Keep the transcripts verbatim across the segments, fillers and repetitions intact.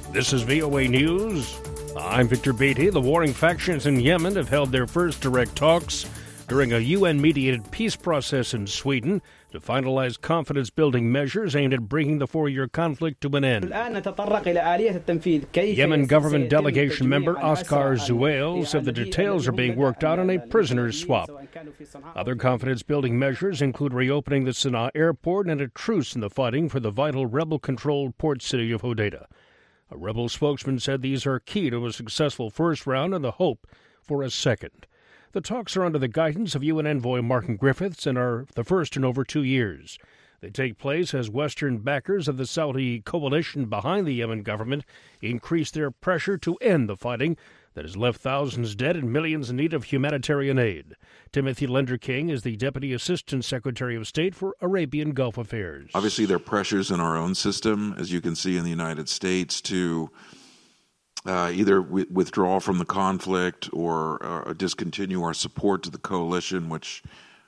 This is V O A News. I'm Victor Beatty. The warring factions in Yemen have held their first direct talks during a U N-mediated peace process in Sweden to finalize confidence-building measures aimed at bringing the four-year conflict to an end. Yemen government delegation member Oscar Zuail said the details are being worked out on a prisoner's swap. Other confidence-building measures include reopening the Sana'a airport and a truce in the fighting for the vital rebel-controlled port city of Hodeidah. A rebel spokesman said these are key to a successful first round and the hope for a second. The talks are under the guidance of U N envoy Martin Griffiths and are the first in over two years. They take place as Western backers of the Saudi coalition behind the Yemen government increase their pressure to end the fighting that has left thousands dead and millions in need of humanitarian aid. Timothy Lender-King is the Deputy Assistant Secretary of State for Arabian Gulf Affairs. Obviously, there are pressures in our own system, as you can see in the United States, to uh, either w- withdraw from the conflict or uh, discontinue our support to the coalition, which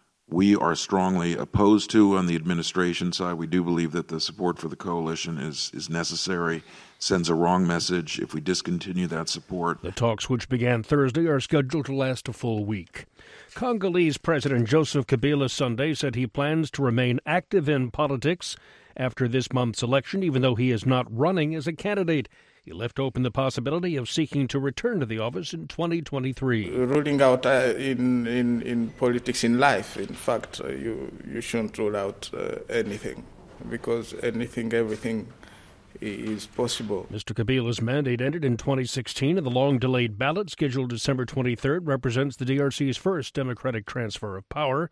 we are strongly opposed to on the administration side. We do believe that the support for the coalition is, is necessary, sends a wrong message if we discontinue that support. The talks, which began Thursday, are scheduled to last a full week. Congolese President Joseph Kabila Sunday said he plans to remain active in politics after this month's election, even though he is not running as a candidate. He left open the possibility of seeking to return to the office in twenty twenty-three. Ruling out uh, in, in, in politics in life, in fact, uh, you, you shouldn't rule out uh, anything, because anything, everything is possible. Mister Kabila's mandate ended in twenty sixteen, and the long-delayed ballot scheduled December twenty-third represents the D R C's first democratic transfer of power.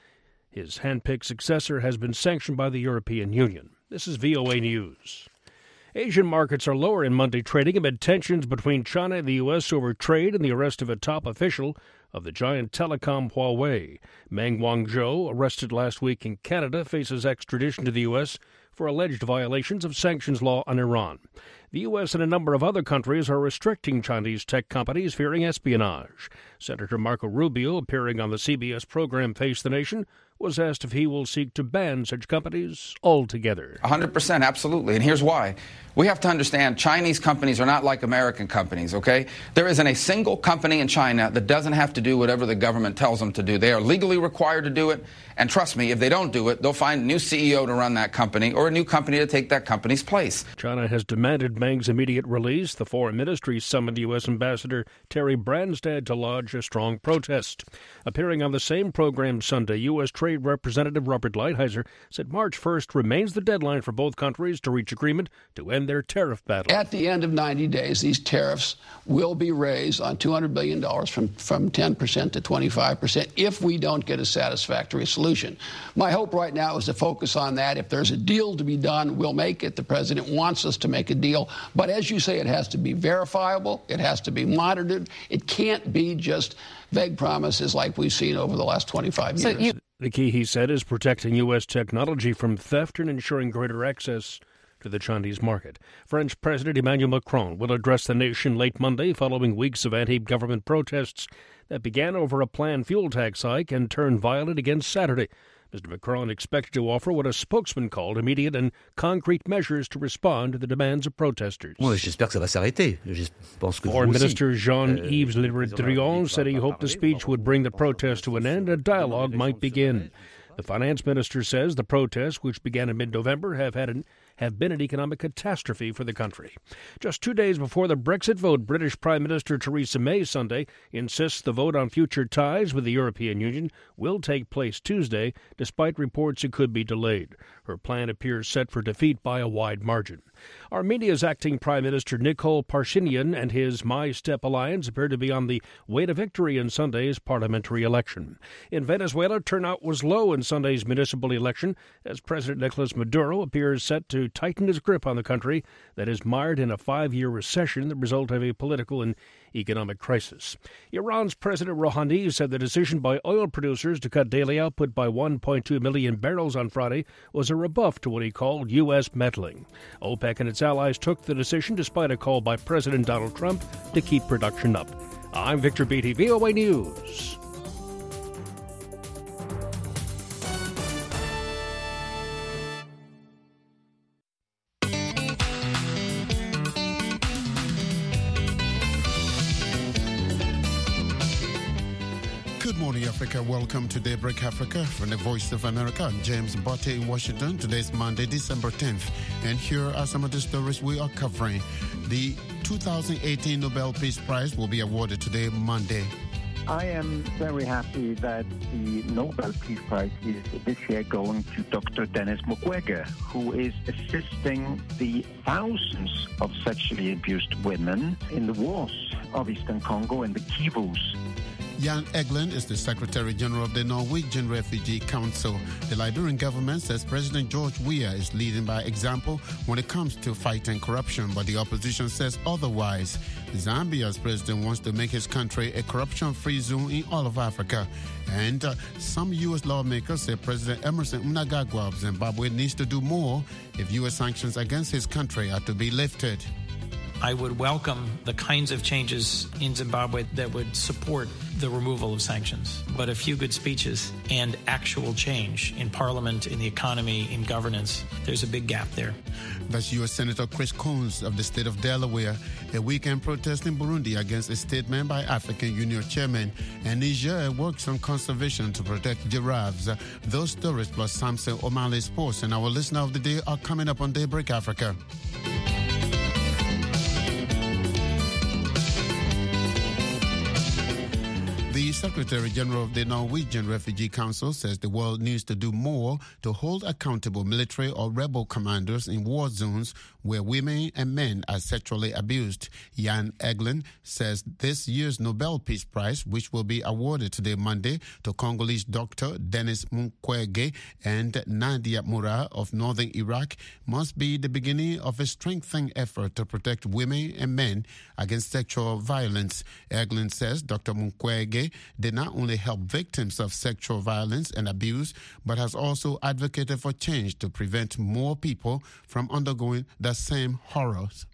His hand-picked successor has been sanctioned by the European Union. This is V O A News. Asian markets are lower in Monday trading amid tensions between China and the U S over trade and the arrest of a top official of the giant telecom Huawei. Meng Wanzhou, arrested last week in Canada, faces extradition to the U S for alleged violations of sanctions law on Iran. The U S and a number of other countries are restricting Chinese tech companies fearing espionage. Senator Marco Rubio, appearing on the C B S program Face the Nation, was asked if he will seek to ban such companies altogether. one hundred percent, absolutely. And here's why. We have to understand Chinese companies are not like American companies, okay? There isn't a single company in China that doesn't have to do whatever the government tells them to do. They are legally required to do it. And trust me, if they don't do it, they'll find a new C E O to run that company or a new company to take that company's place. China has demanded Meng's immediate release. The foreign ministry summoned U S Ambassador Terry Branstad to lodge a strong protest. Appearing on the same program Sunday, U S Trade Representative Robert Lighthizer said March first remains the deadline for both countries to reach agreement to end their tariff battle. At the end of ninety days, these tariffs will be raised on two hundred billion dollars from, from ten percent to twenty-five percent if we don't get a satisfactory solution. My hope right now is to focus on that. If there's a deal to be done, we'll make it. The president wants us to make a deal. But as you say, it has to be verifiable. It has to be monitored. It can't be just vague promises like we've seen over the last twenty-five so years. You- the key, he said, is protecting U S technology from theft and ensuring greater access to the Chinese market. French President Emmanuel Macron will address the nation late Monday following weeks of anti-government protests that began over a planned fuel tax hike and turned violent again Saturday. Mister Macron expected to offer what a spokesman called immediate and concrete measures to respond to the demands of protesters. Moi, j'espère que ça va s'arrêter. Je pense que Foreign vous aussi. Minister Jean-Yves Le Drian said he hoped the speech would bring the protest to an end and dialogue might begin. The finance minister says the protests, which began in mid-November, have had an have been an economic catastrophe for the country. Just two days before the Brexit vote, British Prime Minister Theresa May Sunday insists the vote on future ties with the European Union will take place Tuesday, despite reports it could be delayed. Her plan appears set for defeat by a wide margin. Armenia's acting Prime Minister Nikol Pashinyan and his My Step alliance appear to be on the way to victory in Sunday's parliamentary election. In Venezuela, turnout was low in Sunday's municipal election as President Nicolas Maduro appears set to tighten his grip on the country that is mired in a five-year recession, the result of a political and economic crisis. Iran's President Rouhani said the decision by oil producers to cut daily output by one point two million barrels on Friday was a rebuff to what he called U S meddling. OPEC and its allies took the decision despite a call by President Donald Trump to keep production up. I'm Victor Beatty, V O A News. Africa. Welcome to Daybreak Africa from the Voice of America. I'm James Botte in Washington. Today's Monday, December tenth. And here are some of the stories we are covering. The two thousand eighteen Nobel Peace Prize will be awarded today, Monday. I am very happy that the Nobel Peace Prize is this year going to Doctor Denis Mukwege, who is assisting the thousands of sexually abused women in the wars of Eastern Congo and the Kivus. Jan Egeland is the Secretary General of the Norwegian Refugee Council. The Liberian government says President George Weah is leading by example when it comes to fighting corruption, but the opposition says otherwise. Zambia's president wants to make his country a corruption-free zone in all of Africa. And uh, some U S lawmakers say President Emerson Mnangagwa of Zimbabwe needs to do more if U S sanctions against his country are to be lifted. I would welcome the kinds of changes in Zimbabwe that would support the removal of sanctions. But a few good speeches and actual change in parliament, in the economy, in governance, there's a big gap there. That's U S Senator Chris Coons of the state of Delaware. A weekend protest in Burundi against a statement by African Union chairman. And Niger works on conservation to protect giraffes. Those stories plus Samson O'Malley Sports and our listener of the day are coming up on Daybreak Africa. The Secretary General of the Norwegian Refugee Council says the world needs to do more to hold accountable military or rebel commanders in war zones where women and men are sexually abused. Jan Egeland says this year's Nobel Peace Prize, which will be awarded today, Monday, to Congolese doctor Denis Mukwege and Nadia Murad of northern Iraq, must be the beginning of a strengthening effort to protect women and men against sexual violence. Egeland says Doctor Mukwege did not only help victims of sexual violence and abuse, but has also advocated for change to prevent more people from undergoing the same horrors.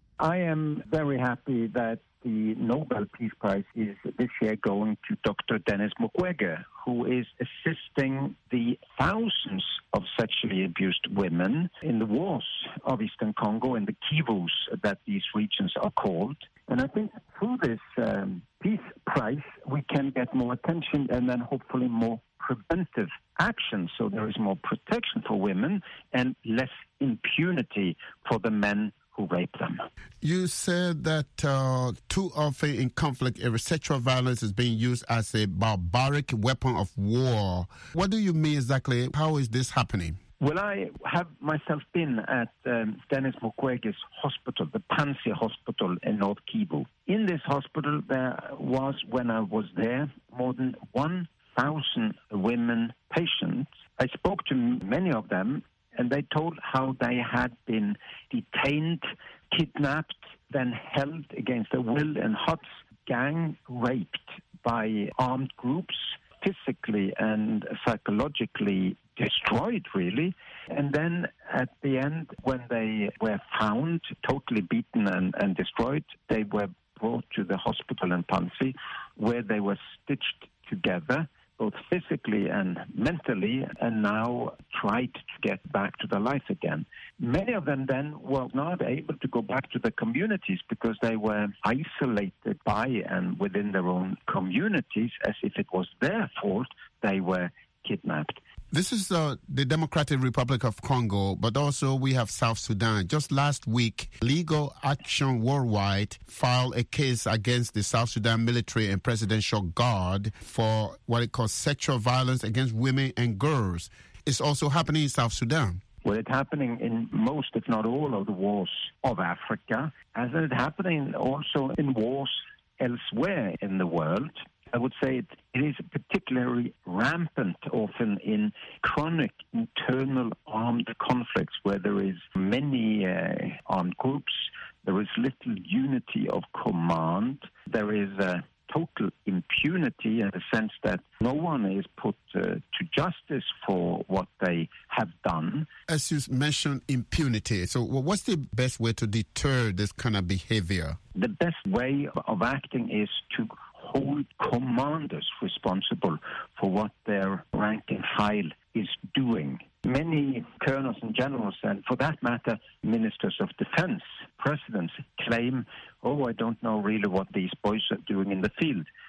I am very happy that the Nobel Peace Prize is this year going to Doctor Denis Mukwege, who is assisting the thousands of sexually abused women in the wars of Eastern Congo and the Kivus that these regions are called. And I think through this um, Peace Prize, we can get more attention and then hopefully more preventive action, so there is more protection for women and less impunity for the men who rape them. You said that uh, too often in conflict, sexual violence is being used as a barbaric weapon of war. What do you mean exactly? How is this happening? Well, I have myself been at um, Denis Mukwege's hospital, the Panzi Hospital in North Kivu. In this hospital, there was, when I was there, more than one thousand women patients. I spoke to many of them, and they told how they had been detained, kidnapped, then held against their will and huts, gang raped by armed groups, physically and psychologically destroyed, really. And then at the end, when they were found totally beaten and, and destroyed, they were brought to the hospital in Panzi, where they were stitched together, both physically and mentally, and now tried to get back to their life again. Many of them then were not able to go back to their communities because they were isolated by and within their own communities, as if it was their fault they were kidnapped. This is uh, the Democratic Republic of Congo, but also we have South Sudan. Just last week, Legal Action Worldwide filed a case against the South Sudan military and presidential guard for what it calls sexual violence against women and girls. It's also happening in South Sudan. Well, it's happening in most, if not all, of the wars of Africa, as it's happening also in wars elsewhere in the world. I would say it, it is particularly rampant often in chronic internal armed conflicts where there is many uh, armed groups, there is little unity of command, there is uh, total impunity in the sense that no one is put uh, to justice for what they have done. As you mentioned, impunity. So what's the best way to deter this kind of behavior? The best way of acting is to hold commanders responsible for what their rank and file is doing. Many colonels and generals, and for that matter, ministers of defense, presidents, claim, oh, I don't know really what these boys are doing in the field.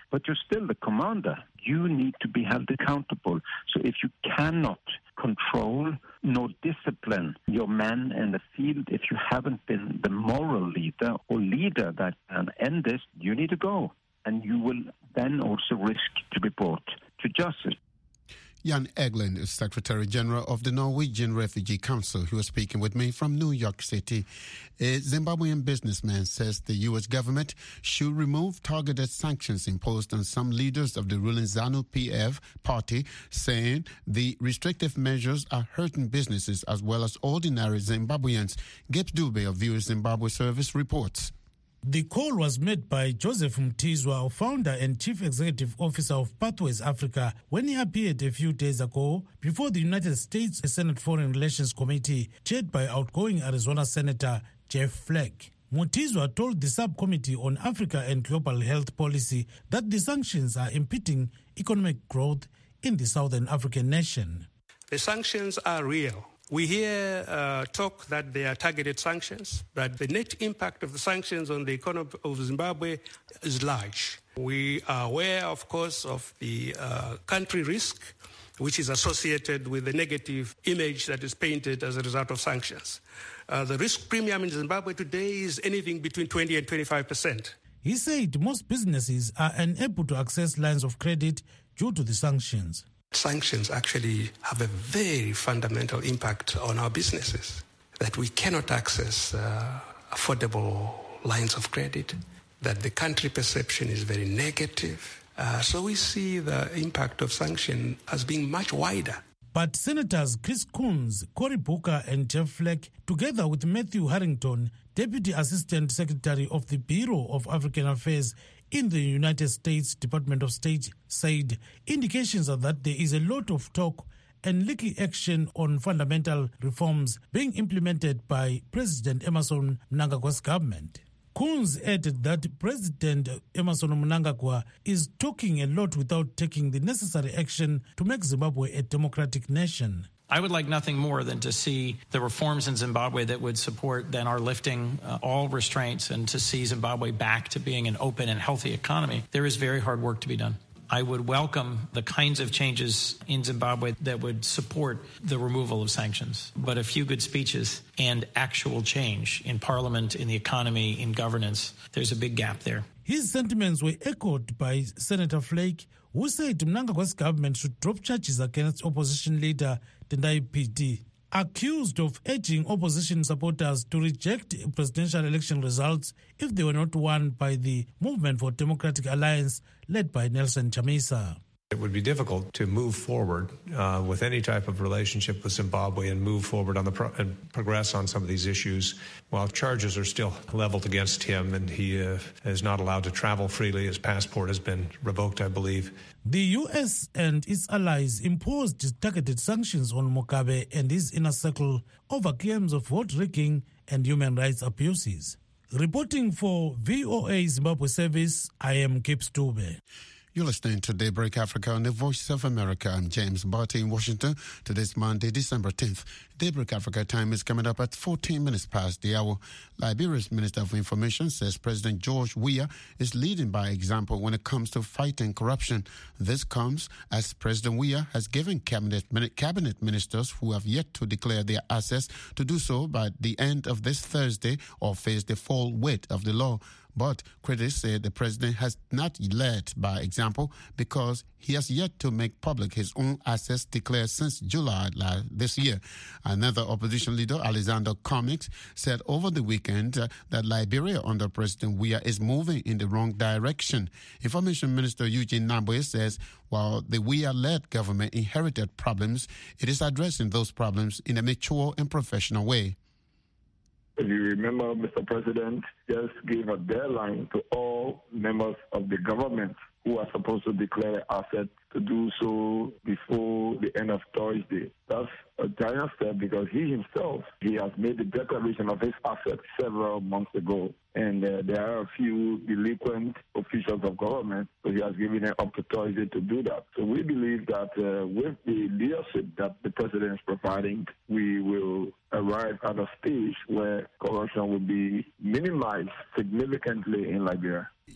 but you're still the commander. You need to be held accountable. So if you cannot control nor discipline your men in the field, if you haven't been the moral leader or leader that can end this, you need to go. And you will then also risk to be brought to justice. Jan Egeland is Secretary General of the Norwegian Refugee Council. He was speaking with me from New York City. A Zimbabwean businessman says the U S government should remove targeted sanctions imposed on some leaders of the ruling ZANU-P F party, saying the restrictive measures are hurting businesses as well as ordinary Zimbabweans. Gibbs Dube of V O A Zimbabwe Service reports. The call was made by Joseph Mtizwa, founder and chief executive officer of Pathways Africa, when he appeared a few days ago before the United States Senate Foreign Relations Committee, chaired by outgoing Arizona Senator Jeff Flake. Mutizwa told the subcommittee on Africa and global health policy that the sanctions are impeding economic growth in the southern African nation. The sanctions are real. We hear uh, talk that they are targeted sanctions, but the net impact of the sanctions on the economy of Zimbabwe is large. We are aware, of course, of the uh, country risk, which is associated with the negative image that is painted as a result of sanctions. Uh, the risk premium in Zimbabwe today is anything between twenty and twenty-five percent. He said most businesses are unable to access lines of credit due to the sanctions. Sanctions actually have a very fundamental impact on our businesses, that we cannot access uh, affordable lines of credit, that the country perception is very negative. Uh, so we see the impact of sanction as being much wider. But Senators Chris Coons, Cory Booker and Jeff Flake, together with Matthew Harrington, Deputy Assistant Secretary of the Bureau of African Affairs in the United States Department of State, said indications are that there is a lot of talk and leaky action on fundamental reforms being implemented by President Emmerson Mnangagwa's government. Coons added that President Emmerson Mnangagwa is talking a lot without taking the necessary action to make Zimbabwe a democratic nation. I would like nothing more than to see the reforms in Zimbabwe that would support then our lifting uh, all restraints and to see Zimbabwe back to being an open and healthy economy. There is very hard work to be done. I would welcome the kinds of changes in Zimbabwe that would support the removal of sanctions. But a few good speeches and actual change in parliament, in the economy, in governance, there's a big gap there. His sentiments were echoed by Senator Flake, who said Mnangagwa's government should drop charges against opposition leader Tendai Biti, accused of urging opposition supporters to reject presidential election results if they were not won by the Movement for Democratic Alliance led by Nelson Chamisa. It would be difficult to move forward uh, with any type of relationship with Zimbabwe and move forward on the pro- and progress on some of these issues while charges are still leveled against him and he uh, is not allowed to travel freely. His passport has been revoked, I believe. The U S and its allies imposed targeted sanctions on Mugabe and his inner circle over claims of vote rigging and human rights abuses. Reporting for V O A Zimbabwe Service, I am Gibbs Dube. You're listening to Daybreak Africa on the Voice of America. I'm James Barty in Washington. Today's Monday, December tenth. Daybreak Africa time is coming up at fourteen minutes past the hour. Liberia's Minister of Information says President George Weah is leading by example when it comes to fighting corruption. This comes as President Weah has given cabinet, cabinet ministers who have yet to declare their assets to do so by the end of this Thursday or face the full weight of the law. But critics say the president has not led by example because he has yet to make public his own assets declared since July this year. Another opposition leader, Alexander Comics, said over the weekend uh, that Liberia under President Weah is moving in the wrong direction. Information Minister Eugene Nabwe says while the Weah-led government inherited problems, it is addressing those problems in a mature and professional way. If you remember, Mister President just gave a deadline to all members of the government who are supposed to declare assets to do so before the end of Thursday. That's a giant step because he himself, he has made the declaration of his assets several months ago. And uh, there are a few delinquent officials of government, so he has given them up to Thursday to do that. So we believe that uh, with the leadership that the president is providing, we will arrive at a stage where corruption will be minimized significantly in Liberia.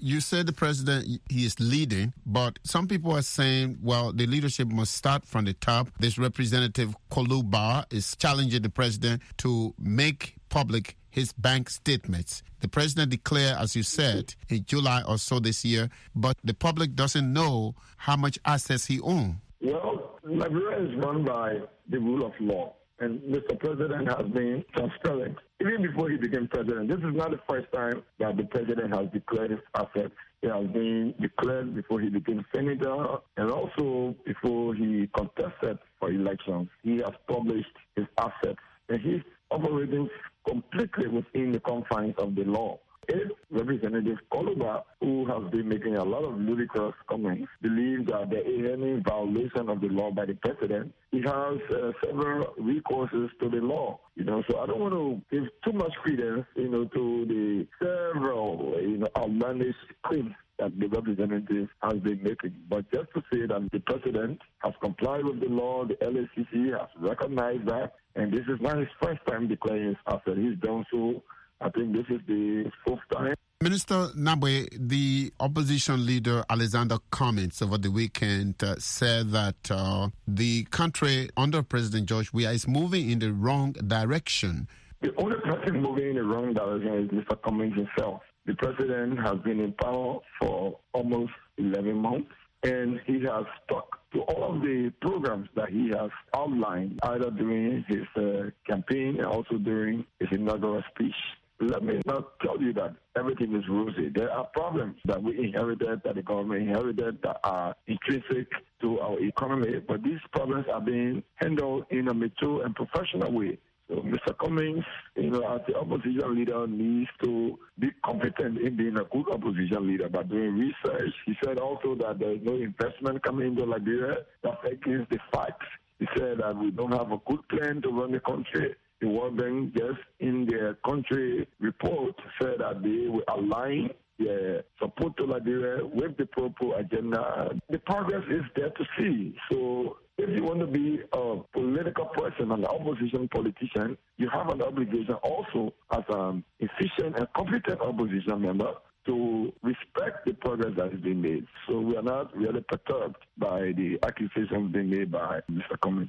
You said the president, he is leading, but some people are saying, well, the leadership must start from the top. This Representative Koluba is challenging the president to make public his bank statements. The president declared, as you said, in July or so this year, but the public doesn't know how much assets he owns. Well, Liberia is run by the rule of law, and Mister President has been transparent. Even before he became president, this is not the first time that the president has declared his assets. It has been declared before he became senator and also before he contested for elections. He has published his assets, and he's operating completely within the confines of the law. If Representative Koluba, who has been making a lot of ludicrous comments, believes that there is any violation of the law by the president, he has uh, several recourses to the law. You know, so I don't want to give too much credence, you know, to the several, you know, outlandish claims that the representative has been making. But just to say that the president has complied with the law, the L A C C has recognized that, and this is not his first time declaring his asset. He's done so. I think this is the fourth time. Minister Nabwe, the opposition leader Alexander Cummings over the weekend uh, said that uh, the country under President George Weah is moving in the wrong direction. The only person moving in the wrong direction is Mister Cummings himself. The president has been in power for almost eleven months, and he has stuck to all of the programs that he has outlined, either during his uh, campaign and also during his inaugural speech. Let me not tell you that everything is rosy. There are problems that we inherited, that the government inherited, that are intrinsic to our economy, but these problems are being handled in a mature and professional way. So Mister Cummings, you know, as the opposition leader, needs to be competent in being a good opposition leader by doing research. He said also that there is no investment coming into Liberia. That's against the facts. He said that we don't have a good plan to run the country. The World Bank, just in their country report, said that they will align their support to Liberia with the Pro-Pro agenda. The progress is there to see. So if you want to be a political person, an opposition politician, you have an obligation also as an efficient and competent opposition member to respect the progress that is being made. So we are not really perturbed by the accusations being made by Mister Cummings.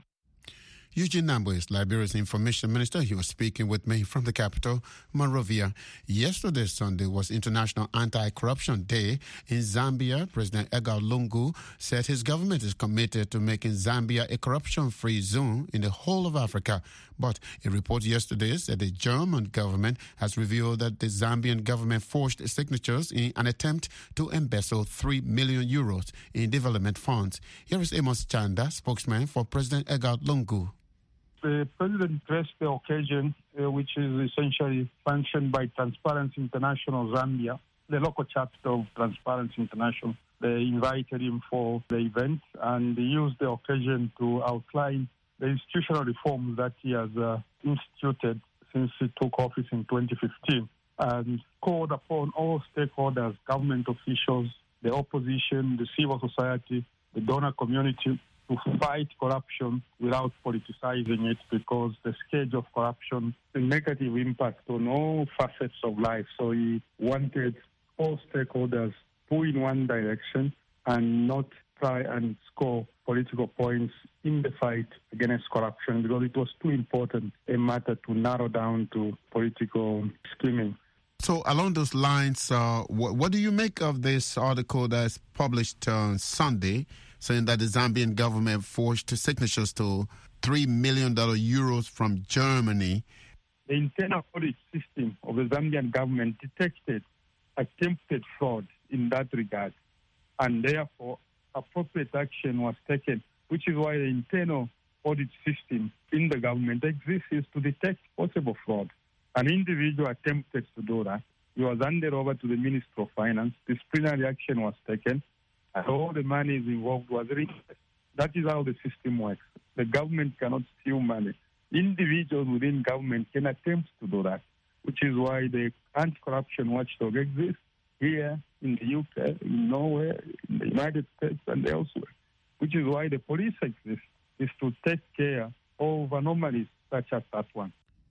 Eugene Nabwe is Liberia's information minister. He was speaking with me from the capital, Monrovia. Yesterday, Sunday, was International Anti-Corruption Day in Zambia. President Edgar Lungu said his government is committed to making Zambia a corruption-free zone in the whole of Africa. But a report yesterday said the German government has revealed that the Zambian government forged signatures in an attempt to embezzle three million euros in development funds. Here is Amos Chanda, spokesman for President Edgar Lungu. The president addressed the occasion, uh, which is essentially functioned by Transparency International Zambia, the local chapter of Transparency International. They invited him for the event, and he used the occasion to outline the institutional reforms that he has uh, instituted since he took office in twenty fifteen, and called upon all stakeholders, government officials, the opposition, the civil society, the donor community, to fight corruption without politicizing it, because the scourge of corruption has a negative impact on all facets of life. So he wanted all stakeholders pull in one direction and not try and score political points in the fight against corruption, because it was too important a matter to narrow down to political scheming. So along those lines, uh, what, what do you make of this article that's published on Sunday, saying that the Zambian government forged signatures to three million euros from Germany? The internal audit system of the Zambian government detected attempted fraud in that regard, and therefore appropriate action was taken, which is why the internal audit system in the government exists, is to detect possible fraud. An individual attempted to do that. He was handed over to the Minister of Finance. Disciplinary action was taken, and all the money involved was released. That is how the system works. The government cannot steal money. Individuals within government can attempt to do that, which is why the anti-corruption watchdog exists here in the U K, in Norway, in the United States, and elsewhere, which is why the police exist, is to take care of anomalies such as that one.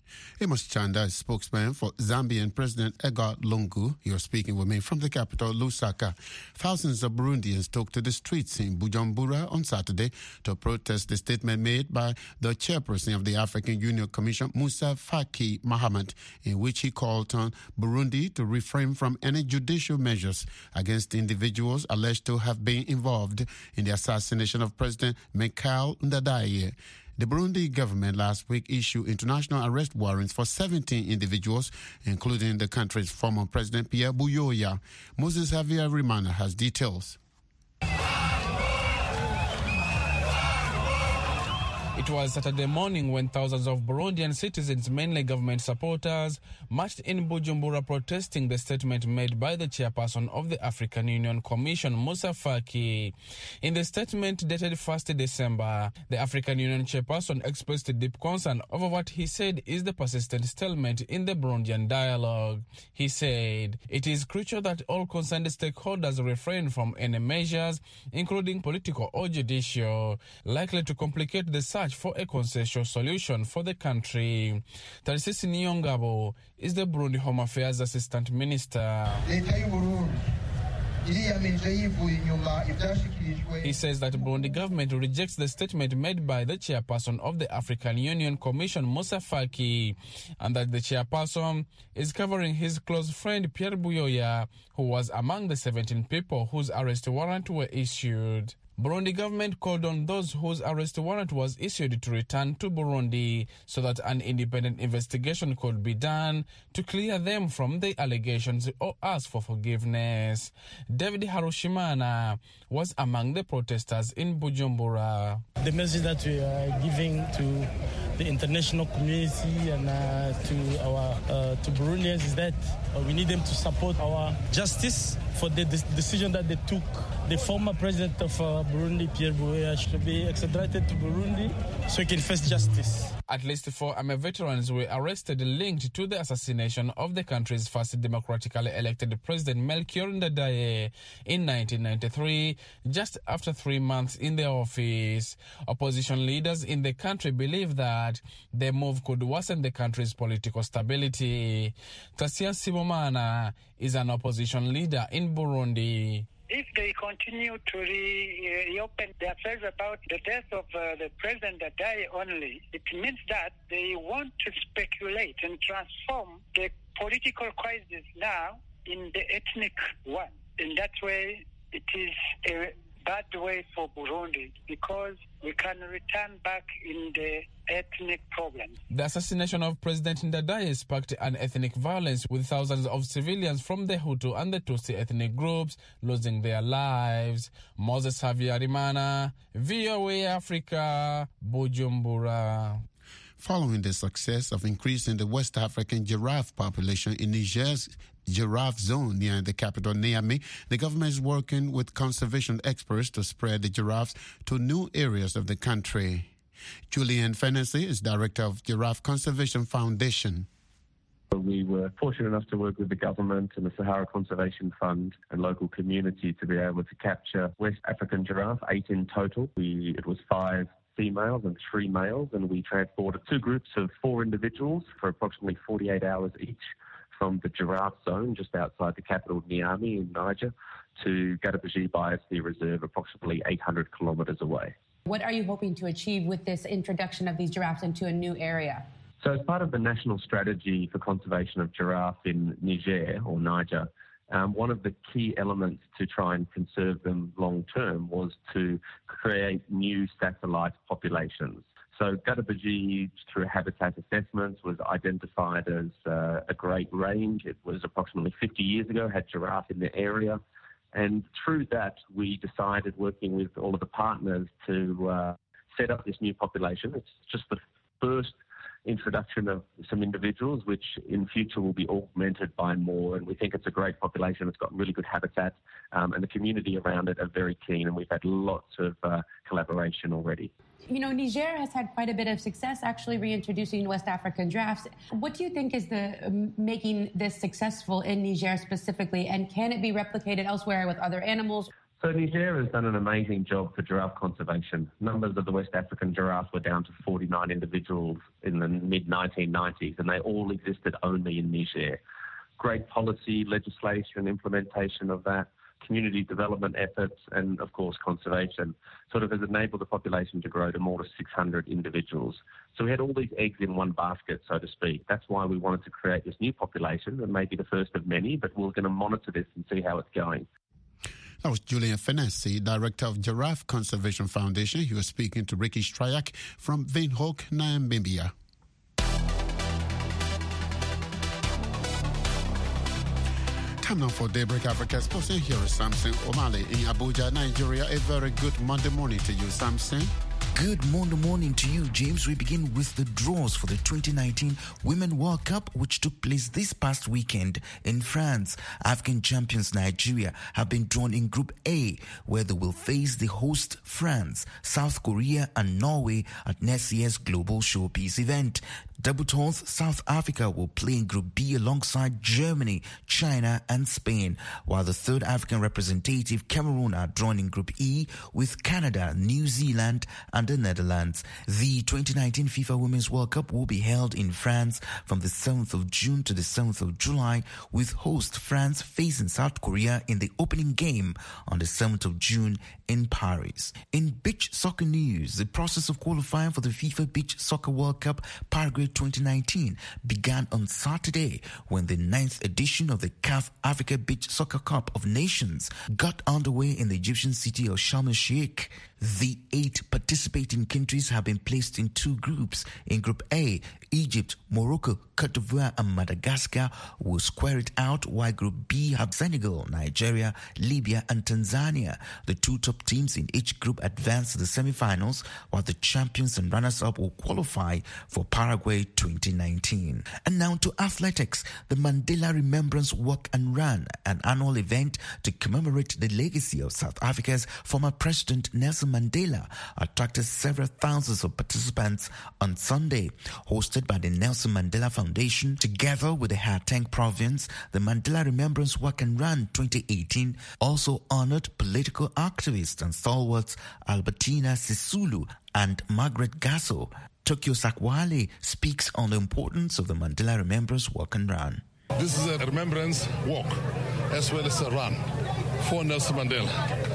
Amos Chanda is spokesman for Zambian President Edgar Lungu. You're speaking with me from the capital, Lusaka. Thousands of Burundians took to the streets in Bujumbura on Saturday to protest the statement made by the chairperson of the African Union Commission, Musa Faki Mahamat, in which he called on Burundi to refrain from any judicial measures against individuals alleged to have been involved in the assassination of President Mikhail Ndadaye. The Burundi government last week issued international arrest warrants for seventeen individuals, including the country's former president Pierre Buyoya. Moses Javier Rimana has details. It was Saturday morning when thousands of Burundian citizens, mainly government supporters, marched in Bujumbura protesting the statement made by the chairperson of the African Union Commission, Musa Faki. In the statement dated first December, the African Union chairperson expressed deep concern over what he said is the persistent stalemate in the Burundian dialogue. He said, "It is crucial that all concerned stakeholders refrain from any measures, including political or judicial, likely to complicate the search for a consensual solution for the country." Tarisisi Niyongabo is the Burundi Home Affairs Assistant Minister. He says that Burundi government rejects the statement made by the chairperson of the African Union Commission, Musa Faki, and that the chairperson is covering his close friend Pierre Buyoya, who was among the seventeen people whose arrest warrant were issued. Burundi government called on those whose arrest warrant was issued to return to Burundi so that an independent investigation could be done to clear them from the allegations or ask for forgiveness. David Harushimana was among the protesters in Bujumbura. The message that we are giving to the international community and uh, to our uh, to Burundians is that uh, we need them to support our justice for the de- decision that they took. The former president of uh, Burundi, Pierre Buyoya, should be extradited to Burundi so he can face justice. At least four army veterans were arrested linked to the assassination of the country's first democratically elected president, Melchior Ndadaye, in nineteen ninety-three, just after three months in the office. Opposition leaders in the country believe that the move could worsen the country's political stability. Tasia Sibomana is an opposition leader in Burundi. If they continue to re- reopen the affairs about the death of uh, the president Ndadaye only, it means that they want to speculate and transform the political crisis now in the ethnic one. In that way, it is a bad way for Burundi because we can return back in the ethnic problems. The assassination of President Ndadaye sparked an ethnic violence with thousands of civilians from the Hutu and the Tutsi ethnic groups losing their lives. Moses Javier Rimana, V O A Africa, Bujumbura. Following the success of increasing the West African giraffe population in Niger's giraffe zone near the capital Niamey, the government is working with conservation experts to spread the giraffes to new areas of the country. Julian Fennessy is director of Giraffe Conservation Foundation. We were fortunate enough to work with the government and the Sahara Conservation Fund and local community to be able to capture West African giraffe, eight in total. We, it was five females and three males, and we transported two groups of four individuals for approximately forty-eight hours each from the giraffe zone just outside the capital Niamey in Niger to Gadabiji Biosphere Reserve, approximately eight hundred kilometres away. What are you hoping to achieve with this introduction of these giraffes into a new area? So as part of the national strategy for conservation of giraffe in Niger or Niger, um, one of the key elements to try and conserve them long term was to create new satellite populations. So Gadabiji, through habitat assessments, was identified as uh, a great range. It was approximately fifty years ago, had giraffe in the area. And through that, we decided, working with all of the partners, to uh, set up this new population. It's just the first introduction of some individuals, which in future will be augmented by more. And we think it's a great population. It's got really good habitat, um, and the community around it are very keen. And we've had lots of uh, collaboration already. You know, Niger has had quite a bit of success actually reintroducing West African giraffes. What do you think is the um, making this successful in Niger specifically, and can it be replicated elsewhere with other animals? So Niger has done an amazing job for giraffe conservation. Numbers of the West African giraffes were down to forty-nine individuals in the mid nineteen nineties, and they all existed only in Niger. Great policy, legislation, implementation of that, community development efforts, and, of course, conservation sort of has enabled the population to grow to more than six hundred individuals. So we had all these eggs in one basket, so to speak. That's why we wanted to create this new population, and maybe the first of many, but we're going to monitor this and see how it's going. That was Julian Fenesi, Director of Giraffe Conservation Foundation. He was speaking to Ricky Strayak from Windhoek, Namibia. Time now for Daybreak Africa Sports. And here is Samson Omale in Abuja, Nigeria. A very good Monday morning to you, Samson. Good Monday morning to you, James. We begin with the draws for the twenty nineteen Women World Cup, which took place this past weekend in France. African champions Nigeria have been drawn in Group A, where they will face the host France, South Korea and Norway at next year's Global Showpiece event. Debutants South Africa will play in Group B alongside Germany, China and Spain, while the third African representative, Cameroon, are drawn in Group E with Canada, New Zealand and the Netherlands. The twenty nineteen FIFA Women's World Cup will be held in France from the seventh of June to the seventh of July, with host France facing South Korea in the opening game on the seventh of June in Paris. In beach soccer news, the process of qualifying for the FIFA Beach Soccer World Cup Paraguay twenty nineteen began on Saturday when the ninth edition of the C A F Africa Beach Soccer Cup of Nations got underway in the Egyptian city of Sharm el-Sheikh. The eight participating countries have been placed in two groups. In Group A, Egypt, Morocco, Cote d'Ivoire and Madagascar will square it out, while Group B have Senegal, Nigeria, Libya and Tanzania. The two top teams in each group advance to the semi-finals, while the champions and runners-up will qualify for Paraguay twenty nineteen. And now to athletics. The Mandela Remembrance Walk and Run, an annual event to commemorate the legacy of South Africa's former President Nelson Mandela, attracted several thousands of participants on Sunday. Hosted by the Nelson Mandela Foundation, together with the Gauteng Province, the Mandela Remembrance Walk and Run twenty eighteen also honored political activists and stalwarts Albertina Sisulu and Margaret Gasso. Tokyo Sakwale speaks on the importance of the Mandela Remembrance Walk and Run. This is a remembrance walk as well as a run for Nelson Mandela.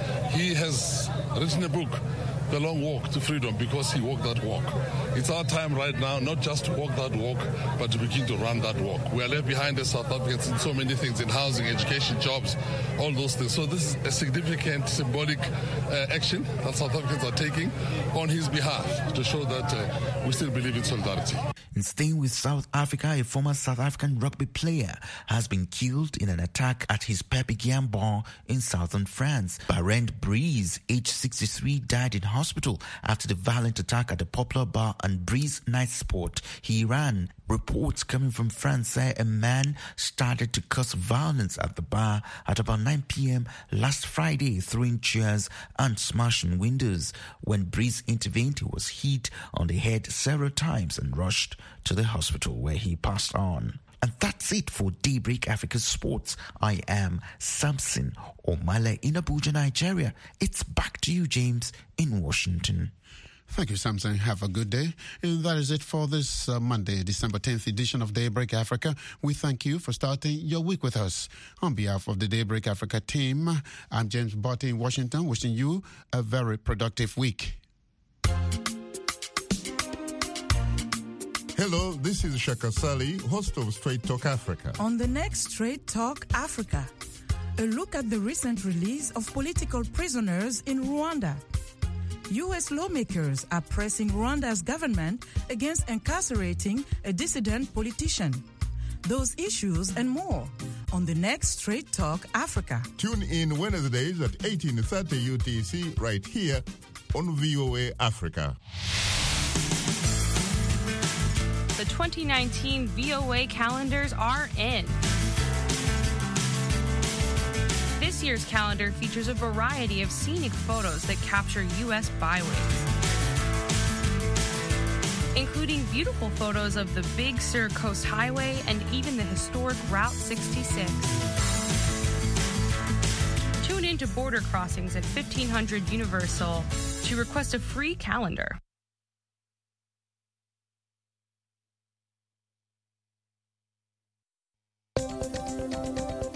He has written a book, The Long Walk to Freedom, because he walked that walk. It's our time right now not just to walk that walk, but to begin to run that walk. We are left behind as South Africans in so many things, in housing, education, jobs, all those things. So this is a significant, symbolic uh, action that South Africans are taking on his behalf to show that uh, we still believe in solidarity. In staying with South Africa, a former South African rugby player has been killed in an attack at his Perpignan bar in southern France. Barend Breeze, age sixty-three, died in hospital after the violent attack at the popular bar and Breeze Night Sport he ran. Reports coming from France say a man started to cause violence at the bar at about nine p.m. last Friday, throwing chairs and smashing windows. When Breeze intervened, he was hit on the head several times and rushed to the hospital, where he passed on. And that's it for Daybreak Africa Sports. I am Samson Omale in Abuja, Nigeria. It's back to you, James, in Washington. Thank you, Samson. Have a good day. And that is it for this uh, Monday, December tenth edition of Daybreak Africa. We thank you for starting your week with us. On behalf of the Daybreak Africa team, I'm James Botti in Washington, wishing you a very productive week. Hello, this is Shaka Sali, host of Straight Talk Africa. On the next Straight Talk Africa, a look at the recent release of political prisoners in Rwanda. U S lawmakers are pressing Rwanda's government against incarcerating a dissident politician. Those issues and more on the next Straight Talk Africa. Tune in Wednesdays at eighteen thirty U T C right here on V O A Africa. The twenty nineteen V O A calendars are in. This year's calendar features a variety of scenic photos that capture U S byways, including beautiful photos of the Big Sur Coast Highway and even the historic Route sixty-six. Tune into border crossings at fifteen hundred Universal to request a free calendar.